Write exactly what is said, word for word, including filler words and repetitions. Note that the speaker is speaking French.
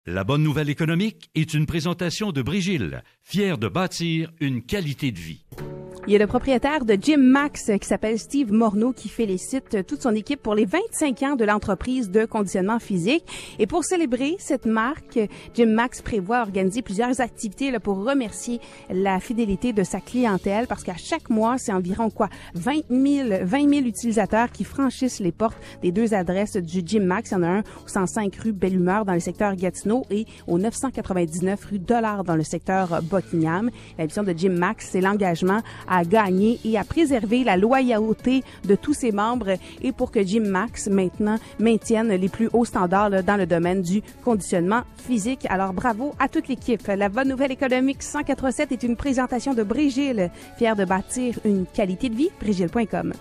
La bonne nouvelle économique est une présentation de Brigil, fier de bâtir une qualité de vie. Il y a le propriétaire de Gym Max qui s'appelle Steve Morneau qui félicite toute son équipe pour les vingt-cinq ans de l'entreprise de conditionnement physique. Et pour célébrer cette marque, Gym Max prévoit organiser plusieurs activités là, pour remercier la fidélité de sa clientèle parce qu'à chaque mois, c'est environ quoi vingt mille utilisateurs qui franchissent les portes des deux adresses du Gym Max. Il y en a un au cent cinq rue Belle-Humeur dans le secteur Gatineau et au neuf cent quatre-vingt-dix-neuf rue Dollard dans le secteur Buckingham. La mission de Gym Max, c'est l'engagement à gagner et à préserver la loyauté de tous ses membres et pour que Gym Max maintenant maintienne les plus hauts standards là, dans le domaine du conditionnement physique. Alors bravo à toute l'équipe. La bonne nouvelle économique cent quatre-vingt-sept est une présentation de Brigil, fière de bâtir une qualité de vie. Brigil point com.